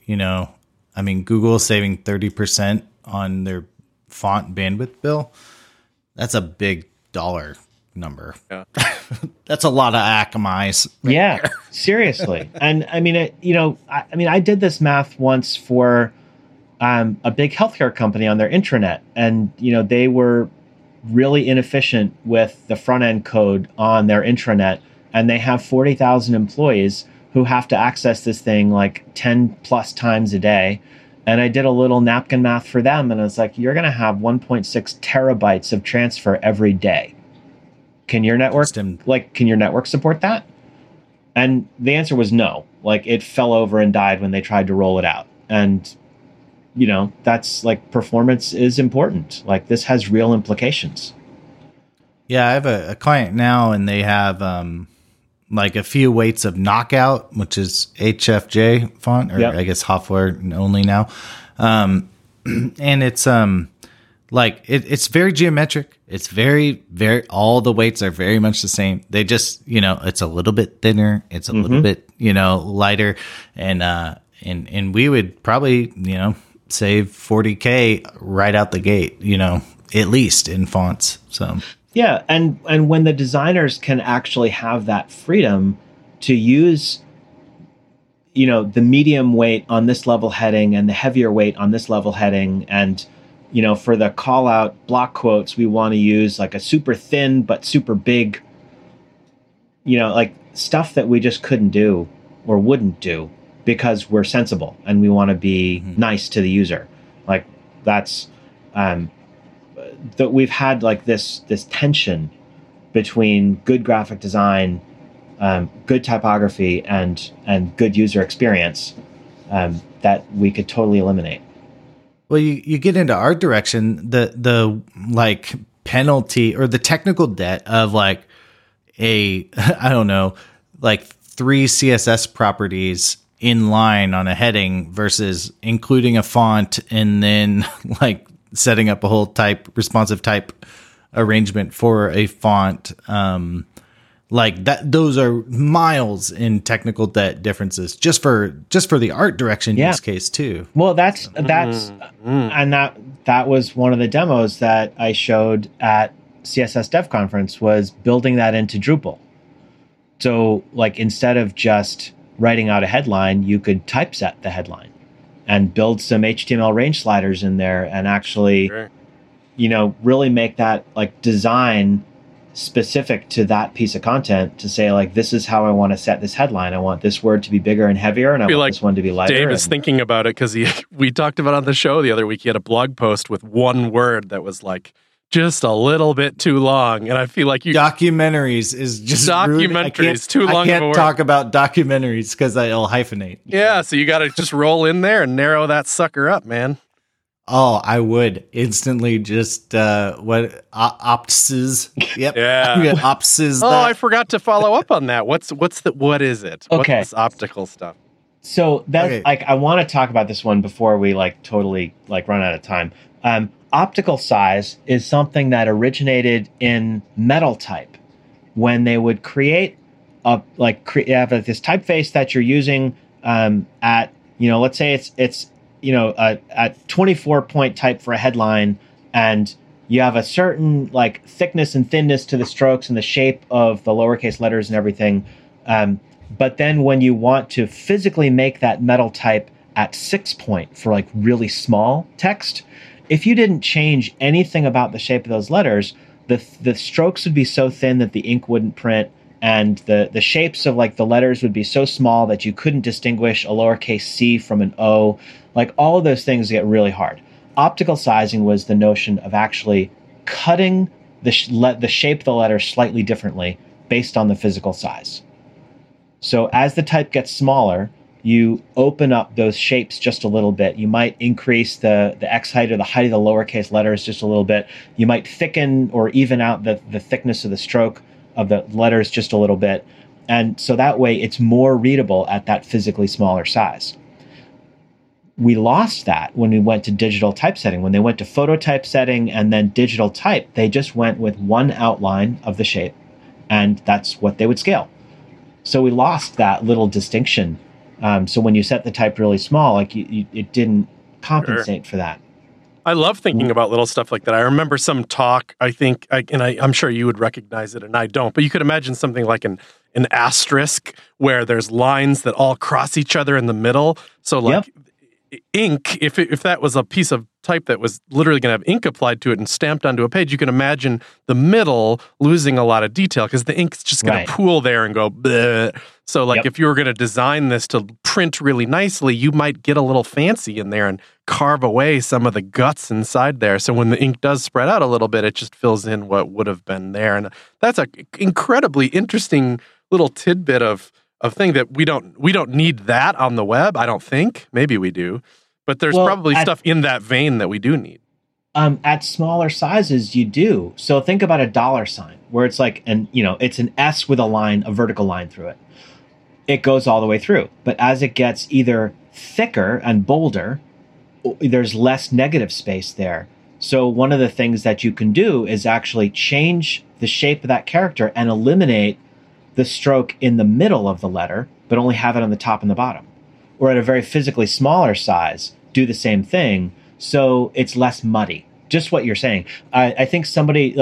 I mean, Google's saving 30% on their font bandwidth bill. That's a big dollar number. Yeah. That's a lot of Akamai's.
Right there. Seriously. And I mean, I did this math once for a big healthcare company on their intranet, and they were really inefficient with the front end code on their intranet, and they have 40,000 employees who have to access this thing like 10 plus times a day. And I did a little napkin math for them, and it's like, you're going to have 1.6 terabytes of transfer every day. Can your network support that? And the answer was no. Like, it fell over and died when they tried to roll it out. And that's like, performance is important. Like, this has real implications.
Yeah, I have a client now, and they have like a few weights of Knockout, which is HFJ font, or I guess Hoffler only now. And it's like it's very geometric. It's very, very, all the weights are very much the same. They just, it's a little bit thinner. It's a little bit, lighter. And we would probably, save $40K right out the gate, at least in fonts. So
yeah, and when the designers can actually have that freedom to use, the medium weight on this level heading and the heavier weight on this level heading, and for the call out block quotes, we want to use like a super thin but super big, like stuff that we just couldn't do or wouldn't do, because we're sensible and we want to be nice to the user. Like, that's that we've had like this tension between good graphic design, good typography, and good user experience that we could totally eliminate.
Well, you get into art direction, the like penalty or the technical debt of like I don't know, like 3 CSS properties in line on a heading versus including a font and then like setting up a whole responsive type arrangement for a font. Like that, those are miles in technical debt differences just for the art direction use case too.
Well, and that was one of the demos that I showed at CSS Dev Conference, was building that into Drupal. So like, instead of just writing out a headline, you could typeset the headline and build some HTML range sliders in there and actually, really make that like design specific to that piece of content, to say like, this is how I want to set this headline. I want this word to be bigger and heavier, and I want this one to be lighter.
Dave is thinking about it because we talked about it on the show the other week. He had a blog post with one word that was like just a little bit too long, and I feel like
documentaries is just
documentaries too long.
I can't talk about documentaries because I'll hyphenate.
Yeah, so you got to just roll in there and narrow that sucker up, man.
Oh, I would instantly just opses. Yep.
Yeah.
Opses.
I forgot to follow up on that. What is it?
Okay.
What's this optical stuff?
So that's like, I want to talk about this one before we like totally like run out of time. optical size is something that originated in metal type when they would create have this typeface that you're using at, let's say it's a 24 point type for a headline, and you have a certain like thickness and thinness to the strokes and the shape of the lowercase letters and everything. But then when you want to physically make that metal type at 6 point for like really small text, if you didn't change anything about the shape of those letters, the strokes would be so thin that the ink wouldn't print, and the shapes of like the letters would be so small that you couldn't distinguish a lowercase c from an O. Like all of those things get really hard. Optical sizing was the notion of actually cutting the shape of the letter slightly differently based on the physical size. So as the type gets smaller, you open up those shapes just a little bit. You might increase the X height or the height of the lowercase letters just a little bit. You might thicken or even out the thickness of the stroke of the letters just a little bit. And so that way it's more readable at that physically smaller size. We lost that when we went to digital typesetting. When they went to photo typesetting and then digital type, they just went with one outline of the shape, and that's what they would scale. So we lost that little distinction. So when you set the type really small, like it didn't compensate for that.
I love thinking about little stuff like that. I remember some talk, I'm sure you would recognize it and I don't, but you could imagine something like an asterisk where there's lines that all cross each other in the middle. So like ink, if that was a piece of type that was literally going to have ink applied to it and stamped onto a page, you can imagine the middle losing a lot of detail because the ink's just going to pool there and go bleh. So like if you were going to design this to print really nicely, you might get a little fancy in there and carve away some of the guts inside there. So when the ink does spread out a little bit, it just fills in what would have been there. And that's an incredibly interesting little tidbit of thing that we don't need that on the web, I don't think. Maybe we do. But there's probably stuff in that vein that we do need.
At smaller sizes, you do. So think about a $sign where it's like it's an S with a vertical line through it. It goes all the way through. But as it gets either thicker and bolder, there's less negative space there. So one of the things that you can do is actually change the shape of that character and eliminate the stroke in the middle of the letter, but only have it on the top and the bottom. Or at a very physically smaller size, do the same thing, so it's less muddy. Just what you're saying. I think somebody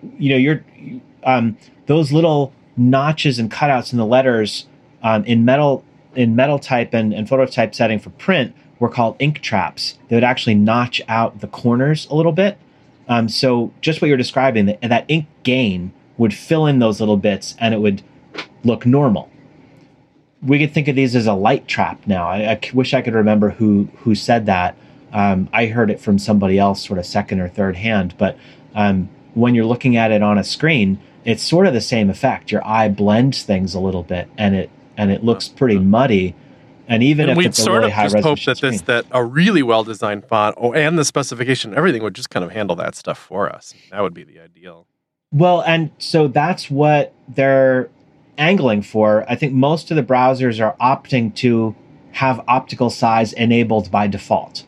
those little notches and cutouts in the letters in metal type and photo typesetting for print were called ink traps. They would actually notch out the corners a little bit. So just what you're describing, that ink gain would fill in those little bits, and it would look normal. We could think of these as a light trap now. I wish I could remember who said that. I heard it from somebody else sort of second or third hand, but when you're looking at it on a screen, it's sort of the same effect. Your eye blends things a little bit, and it looks pretty muddy. And even if it's a really high resolution screen,
that a really well-designed font and the specification, everything would just kind of handle that stuff for us. That would be the ideal.
Well, and so that's what they're angling for. I think most of the browsers are opting to have optical size enabled by default.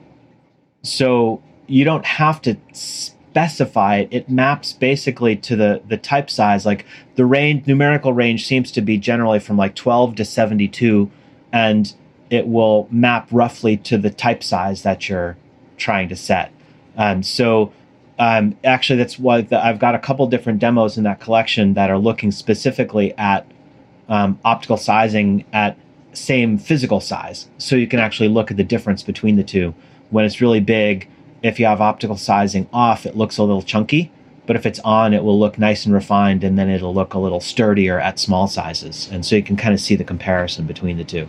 So you don't have to specify it. It maps basically to the type size. Like the numerical range seems to be generally from like 12 to 72, and it will map roughly to the type size that you're trying to set. Actually, that's why I've got a couple different demos in that collection that are looking specifically at optical sizing at same physical size. So you can actually look at the difference between the two. When it's really big, if you have optical sizing off, it looks a little chunky. But if it's on, it will look nice and refined, and then it'll look a little sturdier at small sizes. And so you can kind of see the comparison between the two.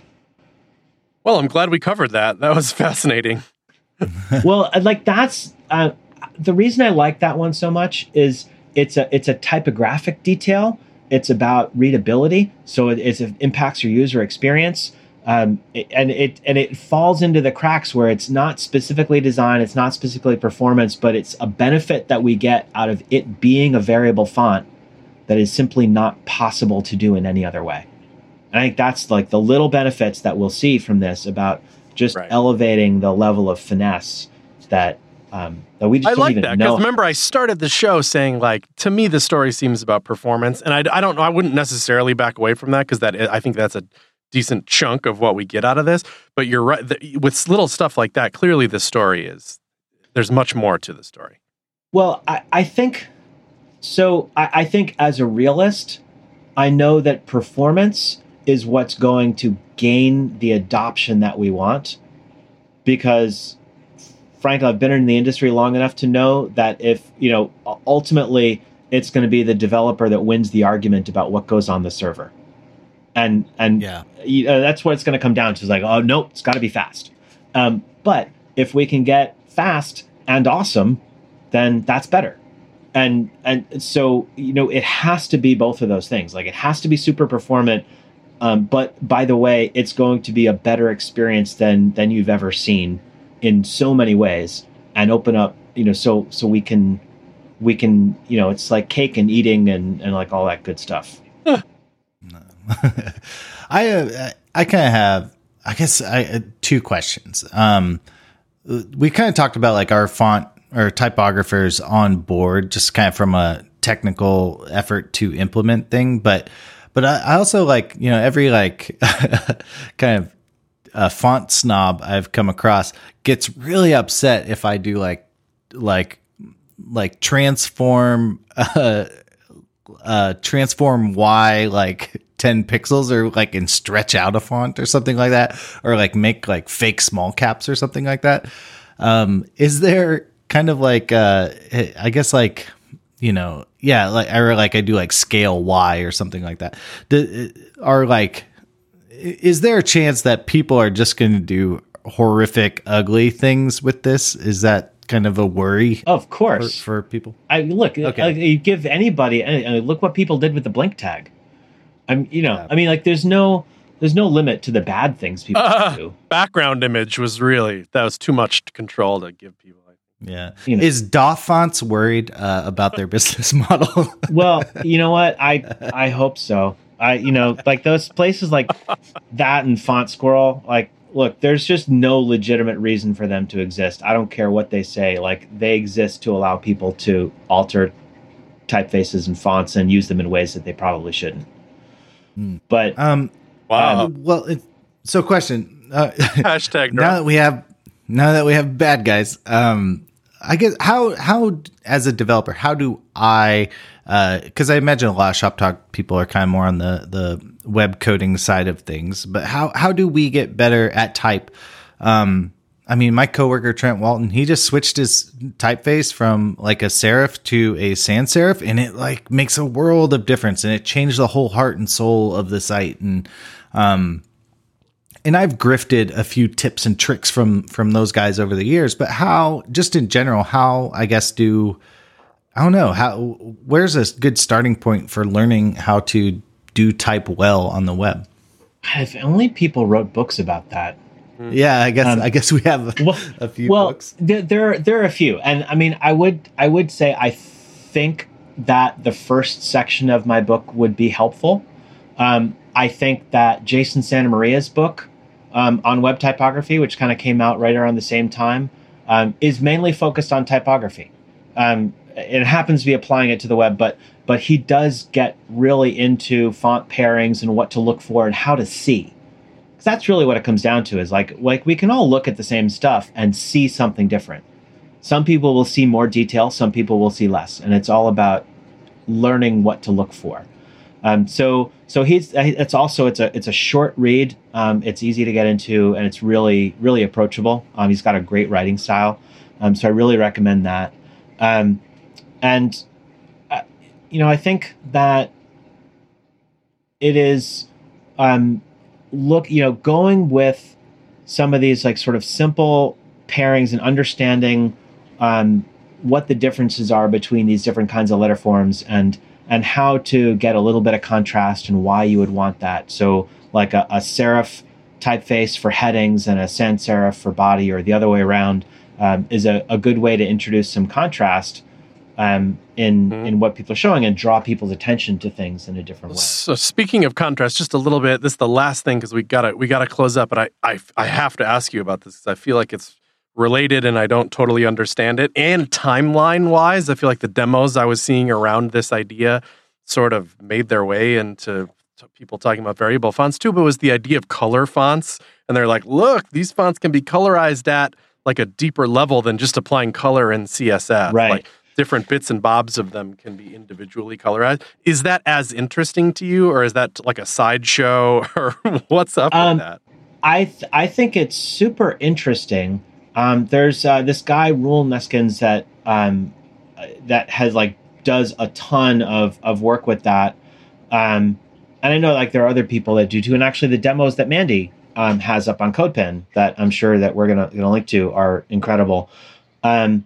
Well, I'm glad we covered that. That was fascinating.
Well, like that's... the reason I like that one so much is it's a typographic detail. It's about readability, so it impacts your user experience, and it falls into the cracks where it's not specifically design, it's not specifically performance, but it's a benefit that we get out of it being a variable font that is simply not possible to do in any other way. And I think that's like the little benefits that we'll see from this about just elevating the level of finesse that that we just
I
don't
like
even
that
know.
because remember I started the show saying like to me the story seems about performance, and I don't know, I wouldn't necessarily back away from that because I think that's a decent chunk of what we get out of this. But you're right, with little stuff like that, clearly the story is there's much more to the story.
Well, I think so. I think as a realist, I know that performance is what's going to gain the adoption that we want, because frankly, I've been in the industry long enough to know that if, ultimately it's going to be the developer that wins the argument about what goes on the server. And
yeah,
that's what it's going to come down to. Is like, oh, nope, it's got to be fast. But if we can get fast and awesome, then that's better. And so, it has to be both of those things. Like, it has to be super performant. But by the way, it's going to be a better experience than you've ever seen in so many ways, and open up, so we can, it's like cake and eating and like all that good stuff.
I kind of have, I guess, two questions. We kind of talked about like our font or typographers on board, just kind of from a technical effort to implement thing, but I also like, every like kind of font snob I've come across gets really upset if I do like transform Y like 10 pixels or like and stretch out a font or something like that, or like make like fake small caps or something like that. Is there kind of like I guess like, I do like scale Y or something like that. Is there a chance that people are just going to do horrific, ugly things with this? Is that kind of a worry?
Of course,
for people.
You give anybody. Look what people did with the blink tag. There's no limit to the bad things people do.
Background image was too much control to give people.
Yeah. Is DOF Fonts worried about their business model?
Well, you know what? I hope so. Like those places like that and Font Squirrel, like, look, there's just no legitimate reason for them to exist. I don't care what they say. Like, they exist to allow people to alter typefaces and fonts and use them in ways that they probably shouldn't. But
wow.
So question.
Hashtag
now that we have bad guys, I guess how as a developer, how do I because I imagine a lot of Shop Talk people are kind of more on the web coding side of things, but how do we get better at type? My coworker Trent Walton, he just switched his typeface from like a serif to a sans serif, and it like makes a world of difference, and it changed the whole heart and soul of the site. And I've grifted a few tips and tricks from those guys over the years, but how, just in general, where's a good starting point for learning how to do type well on the web?
If only people wrote books about that.
Yeah, I guess we have a few books.
There are a few, and I would say I think that the first section of my book would be helpful. I think that Jason Santamaria's book on web typography, which kind of came out right around the same time, is mainly focused on typography. It happens to be applying it to the web, but he does get really into font pairings and what to look for and how to see. Because that's really what it comes down to, is like we can all look at the same stuff and see something different. Some people will see more detail, some people will see less, and it's all about learning what to look for. So it's a short read. It's easy to get into, and it's really, really approachable. He's got a great writing style. So I really recommend that. I think that it is, going with some of these like sort of simple pairings and understanding, what the differences are between these different kinds of letter forms and how to get a little bit of contrast and why you would want that. So like a serif typeface for headings and a sans serif for body, or the other way around, is a good way to introduce some contrast in what people are showing and draw people's attention to things in a different way.
So speaking of contrast, just a little bit, this is the last thing because we gotta close up, but I have to ask you about this because I feel like it's related and I don't totally understand it. And timeline wise, I feel like the demos I was seeing around this idea sort of made their way into people talking about variable fonts too, but it was the idea of color fonts. And they're like, look, these fonts can be colorized at like a deeper level than just applying color in CSS.
Right.
Like different bits and bobs of them can be individually colorized. Is that as interesting to you, or is that like a sideshow, or what's up with that?
I think it's super interesting. There's this guy Roel Neskens that has does a ton of work with that. And I know there are other people that do too. And actually the demos that Mandy has up on CodePen that I'm sure that we're gonna link to are incredible.
They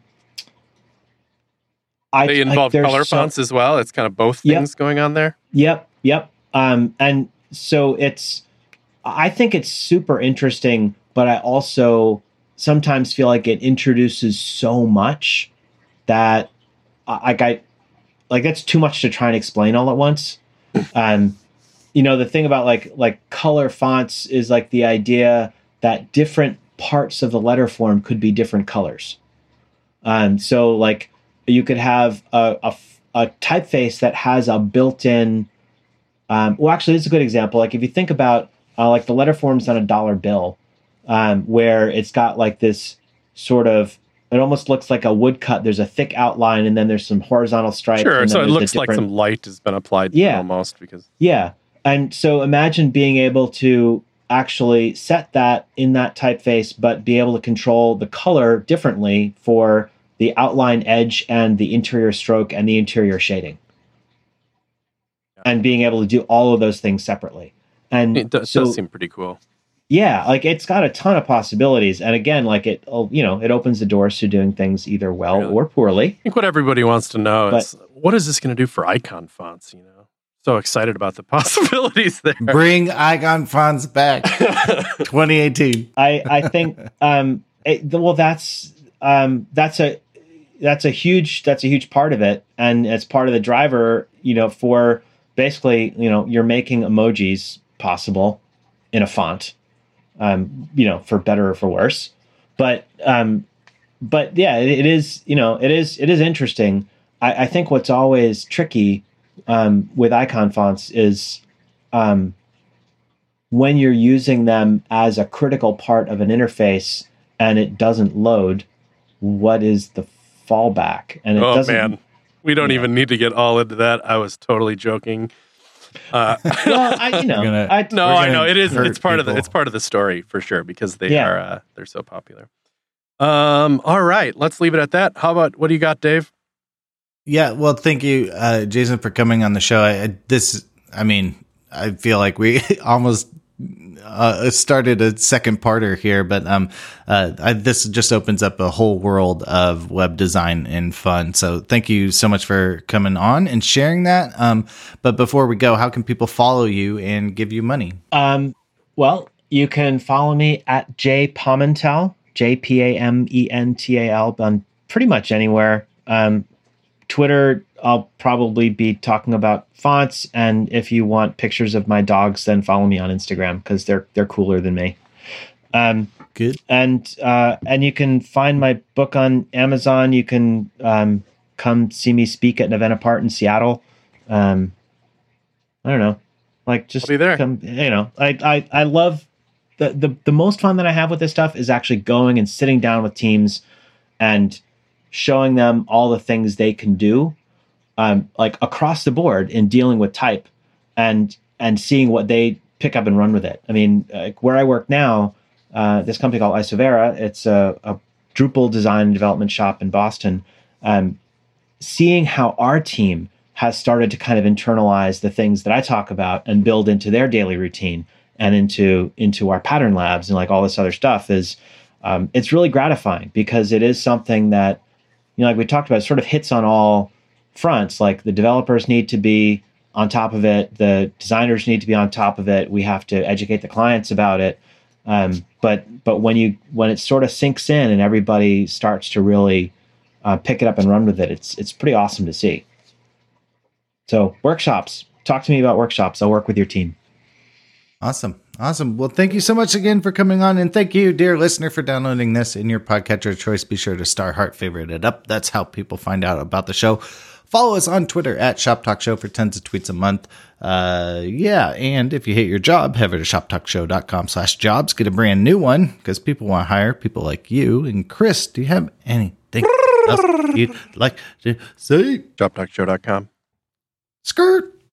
involve color fonts as well. It's kind of both things going on there.
Yep. And so I think it's super interesting, but I also sometimes feel like it introduces so much that that's too much to try and explain all at once. The thing about like color fonts is the idea that different parts of the letter form could be different colors. So you could have a typeface that has a built-in. Actually, this is a good example. If you think about the letter forms on a dollar bill, where it's got this sort of, it almost looks like a woodcut. There's a thick outline, and then there's some horizontal stripes.
Sure, so it looks like some light has been applied to it almost.
And so imagine being able to actually set that in that typeface, but be able to control the color differently for the outline edge and the interior stroke and the interior shading. And being able to do all of those things separately. And
it does seem pretty cool.
Yeah, it's got a ton of possibilities. And again, it opens the doors to doing things either well or poorly.
I think what everybody wants to know is, what is this going to do for icon fonts, So excited about the possibilities there.
Bring icon fonts back. 2018.
I think that's a huge part of it, and it's part of the driver, for basically, you're making emojis possible in a font, for better or for worse. But yeah, it is interesting. I think what's always tricky with icon fonts is when you're using them as a critical part of an interface and it doesn't load, what is the fallback? And it doesn't.
Man, we don't even need to get all into that. I was totally joking.
I
know it is. It's part of the story for sure, because they're so popular. All right, let's leave it at that. How about, what do you got, Dave?
Yeah, well, thank you, Jason, for coming on the show. I feel like we almost started a second parter here, but this just opens up a whole world of web design and fun. So thank you so much for coming on and sharing that. But before we go, how can people follow you and give you money?
Well, you can follow me at jpamental, JPAMENTAL, on pretty much anywhere. Twitter, I'll probably be talking about fonts, and if you want pictures of my dogs, then follow me on Instagram, because they're cooler than me.
Good.
And you can find my book on Amazon. You can come see me speak at an event apart in Seattle. I don't know, just
I'll be there.
Come. I love the most fun that I have with this stuff is actually going and sitting down with teams and showing them all the things they can do, across the board in dealing with type, and seeing what they pick up and run with it. I mean, where I work now, this company called Isovera, it's a Drupal design and development shop in Boston. Seeing how our team has started to kind of internalize the things that I talk about and build into their daily routine and into our pattern labs and all this other stuff is, it's really gratifying, because it is something that, like we talked about, it sort of hits on all fronts. The developers need to be on top of it. The designers need to be on top of it. We have to educate the clients about it. But when it sort of sinks in and everybody starts to really pick it up and run with it, it's pretty awesome to see. So workshops, talk to me about workshops. I'll work with your team.
Awesome. Awesome. Well, thank you so much again for coming on. And thank you, dear listener, for downloading this in your podcatcher of choice. Be sure to star, heart, favorite it up. That's how people find out about the show. Follow us on Twitter at Shop Talk Show for tons of tweets a month. And if you hate your job, head over to shoptalkshow.com/jobs. Get a brand new one because people want to hire people like you. And Chris, do you have anything else you'd like to say?
Shoptalkshow.com.
Skirt.